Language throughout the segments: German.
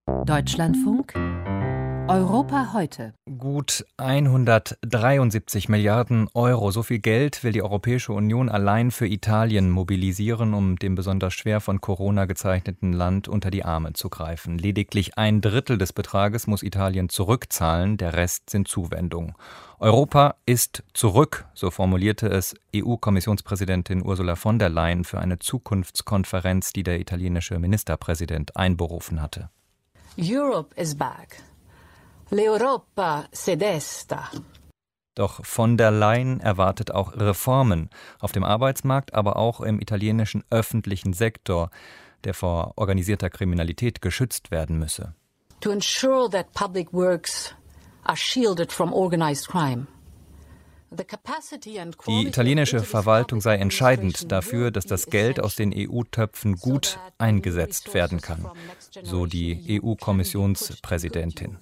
Deutschlandfunk Europa heute. Gut 173 Milliarden Euro. So viel Geld will die Europäische Union allein für Italien mobilisieren, um dem besonders schwer von Corona gezeichneten Land unter die Arme zu greifen. Lediglich 1/3 des Betrages muss Italien zurückzahlen, der Rest sind Zuwendungen. Europa ist zurück, so formulierte es EU-Kommissionspräsidentin Ursula von der Leyen für eine Zukunftskonferenz, die der italienische Ministerpräsident einberufen hatte. Europe is back. L'Europa se desta. Doch von der Leyen erwartet auch Reformen auf dem Arbeitsmarkt, aber auch im italienischen öffentlichen Sektor, der vor organisierter Kriminalität geschützt werden müsse. To ensure that public works are shielded from organized crime. Die italienische Verwaltung sei entscheidend dafür, dass das Geld aus den EU-Töpfen gut eingesetzt werden kann, so die EU-Kommissionspräsidentin.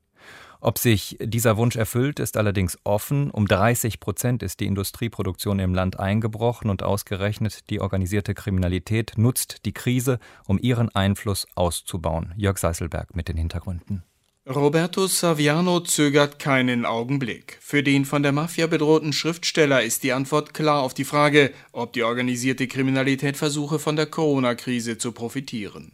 Ob sich dieser Wunsch erfüllt, ist allerdings offen. Um 30% ist die Industrieproduktion im Land eingebrochen und ausgerechnet die organisierte Kriminalität nutzt die Krise, um ihren Einfluss auszubauen. Jörg Seißelberg mit den Hintergründen. Roberto Saviano zögert keinen Augenblick. Für den von der Mafia bedrohten Schriftsteller ist die Antwort klar auf die Frage, ob die organisierte Kriminalität versuche, von der Corona-Krise zu profitieren.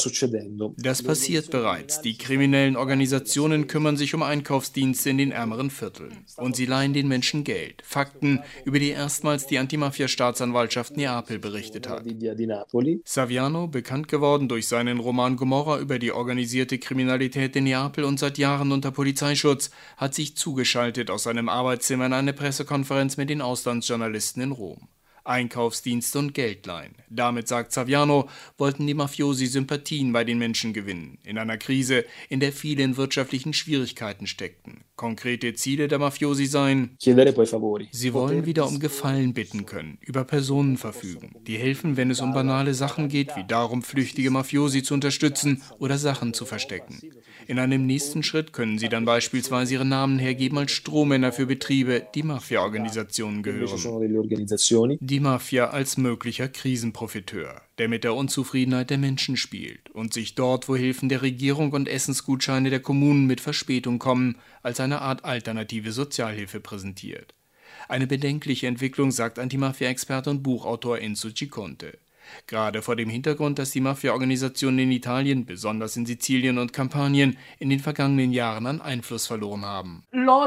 Das passiert bereits. Die kriminellen Organisationen kümmern sich um Einkaufsdienste in den ärmeren Vierteln. Und sie leihen den Menschen Geld. Fakten, über die erstmals die Antimafia-Staatsanwaltschaft Neapel berichtet hat. Saviano, bekannt geworden durch seinen Roman Gomorra über die organisierte Kriminalität in Neapel und seit Jahren unter Polizeischutz, hat sich zugeschaltet aus seinem Arbeitszimmer in eine Pressekonferenz mit den Auslandsjournalisten in Rom. Einkaufsdienste und Geld leihen. Damit, sagt Saviano, wollten die Mafiosi Sympathien bei den Menschen gewinnen. In einer Krise, in der viele in wirtschaftlichen Schwierigkeiten steckten. Konkrete Ziele der Mafiosi seien: Sie wollen wieder um Gefallen bitten können, über Personen verfügen, die helfen, wenn es um banale Sachen geht, wie darum, flüchtige Mafiosi zu unterstützen oder Sachen zu verstecken. In einem nächsten Schritt können sie dann beispielsweise ihre Namen hergeben als Strohmänner für Betriebe, die Mafia-Organisationen gehören. Die Mafia als möglicher Krisenprofiteur, der mit der Unzufriedenheit der Menschen spielt und sich dort, wo Hilfen der Regierung und Essensgutscheine der Kommunen mit Verspätung kommen, als eine Art alternative Sozialhilfe präsentiert. Eine bedenkliche Entwicklung, sagt Antimafia-Experte und Buchautor Enzo Ciconte. Gerade vor dem Hintergrund, dass die Mafia-Organisationen in Italien, besonders in Sizilien und Kampanien, in den vergangenen Jahren an Einfluss verloren haben.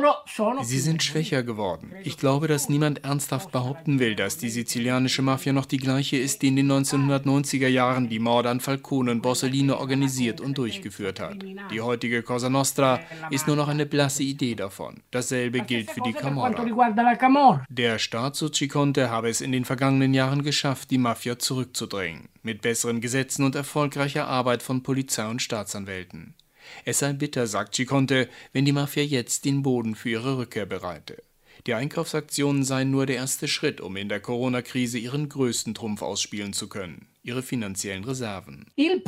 Sie sind schwächer geworden. Ich glaube, dass niemand ernsthaft behaupten will, dass die sizilianische Mafia noch die gleiche ist, die in den 1990er Jahren die Morde an Falcone und Borsellino organisiert und durchgeführt hat. Die heutige Cosa Nostra ist nur noch eine blasse Idee davon. Dasselbe gilt für die Camorra. Der Staat, so Ciconte, habe es in den vergangenen Jahren geschafft, die Mafia zurückzudrängen, mit besseren Gesetzen und erfolgreicher Arbeit von Polizei und Staatsanwälten. Es sei bitter, sagt Ciconte, wenn die Mafia jetzt den Boden für ihre Rückkehr bereite. Die Einkaufsaktionen seien nur der erste Schritt, um in der Corona-Krise ihren größten Trumpf ausspielen zu können: ihre finanziellen Reserven.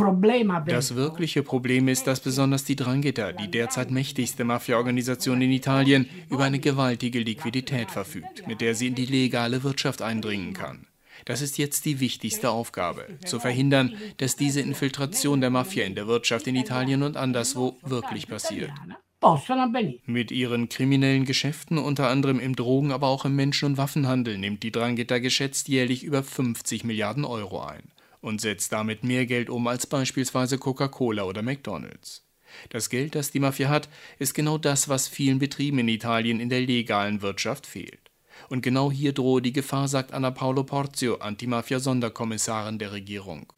Das wirkliche Problem ist, dass besonders die 'Ndrangheta, die derzeit mächtigste Mafia-Organisation in Italien, über eine gewaltige Liquidität verfügt, mit der sie in die legale Wirtschaft eindringen kann. Das ist jetzt die wichtigste Aufgabe, zu verhindern, dass diese Infiltration der Mafia in der Wirtschaft in Italien und anderswo wirklich passiert. Mit ihren kriminellen Geschäften, unter anderem im Drogen-, aber auch im Menschen- und Waffenhandel, nimmt die 'Ndrangheta geschätzt jährlich über 50 Milliarden Euro ein und setzt damit mehr Geld um als beispielsweise Coca-Cola oder McDonald's. Das Geld, das die Mafia hat, ist genau das, was vielen Betrieben in Italien in der legalen Wirtschaft fehlt. Und genau hier drohe die Gefahr, sagt Anna Paolo Porzio, Antimafia-Sonderkommissarin der Regierung.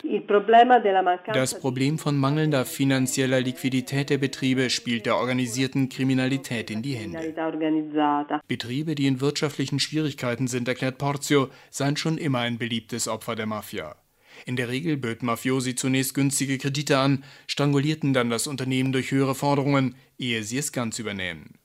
Das Problem von mangelnder finanzieller Liquidität der Betriebe spielt der organisierten Kriminalität in die Hände. Betriebe, die in wirtschaftlichen Schwierigkeiten sind, erklärt Porzio, seien schon immer ein beliebtes Opfer der Mafia. In der Regel böten Mafiosi zunächst günstige Kredite an, strangulierten dann das Unternehmen durch höhere Forderungen, ehe sie es ganz übernehmen.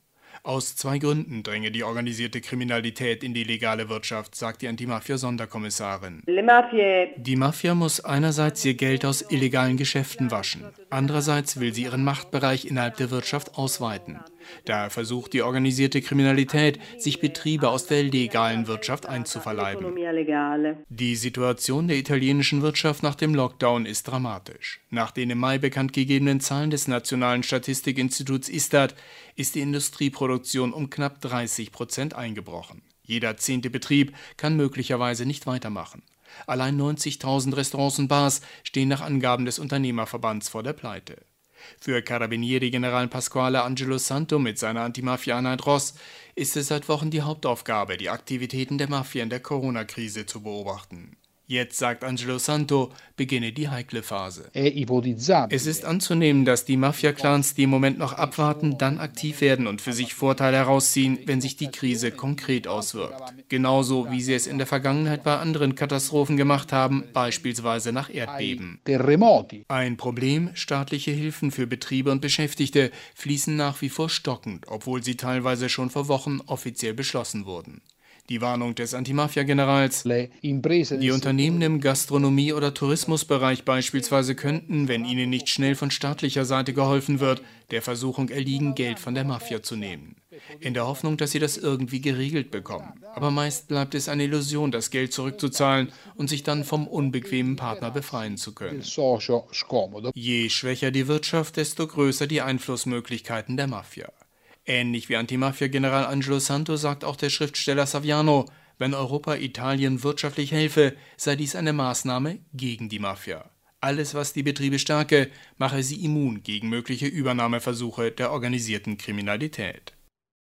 Aus 2 Gründen dränge die organisierte Kriminalität in die legale Wirtschaft, sagt die Antimafia-Sonderkommissarin. Die Mafia muss einerseits ihr Geld aus illegalen Geschäften waschen, andererseits will sie ihren Machtbereich innerhalb der Wirtschaft ausweiten. Daher versucht die organisierte Kriminalität, sich Betriebe aus der legalen Wirtschaft einzuverleiben. Die Situation der italienischen Wirtschaft nach dem Lockdown ist dramatisch. Nach den im Mai bekannt gegebenen Zahlen des Nationalen Statistikinstituts Istat ist die Industrieproduktion um knapp 30% eingebrochen. Jeder 10. Betrieb kann möglicherweise nicht weitermachen. Allein 90.000 Restaurants und Bars stehen nach Angaben des Unternehmerverbands vor der Pleite. Für Carabinieri-General Pasquale Angelo Santo mit seiner Antimafia-Einheit Ross ist es seit Wochen die Hauptaufgabe, die Aktivitäten der Mafia in der Corona-Krise zu beobachten. Jetzt, sagt Angelo Santo, beginne die heikle Phase. Es ist anzunehmen, dass die Mafia-Clans, die im Moment noch abwarten, dann aktiv werden und für sich Vorteile herausziehen, wenn sich die Krise konkret auswirkt. Genauso wie sie es in der Vergangenheit bei anderen Katastrophen gemacht haben, beispielsweise nach Erdbeben. Ein Problem: staatliche Hilfen für Betriebe und Beschäftigte fließen nach wie vor stockend, obwohl sie teilweise schon vor Wochen offiziell beschlossen wurden. Die Warnung des Antimafia-Generals: Die Unternehmen im Gastronomie- oder Tourismusbereich beispielsweise könnten, wenn ihnen nicht schnell von staatlicher Seite geholfen wird, der Versuchung erliegen, Geld von der Mafia zu nehmen. In der Hoffnung, dass sie das irgendwie geregelt bekommen. Aber meist bleibt es eine Illusion, das Geld zurückzuzahlen und sich dann vom unbequemen Partner befreien zu können. Je schwächer die Wirtschaft, desto größer die Einflussmöglichkeiten der Mafia. Ähnlich wie Antimafia-General Angelo Santo sagt auch der Schriftsteller Saviano, wenn Europa Italien wirtschaftlich helfe, sei dies eine Maßnahme gegen die Mafia. Alles, was die Betriebe stärke, mache sie immun gegen mögliche Übernahmeversuche der organisierten Kriminalität.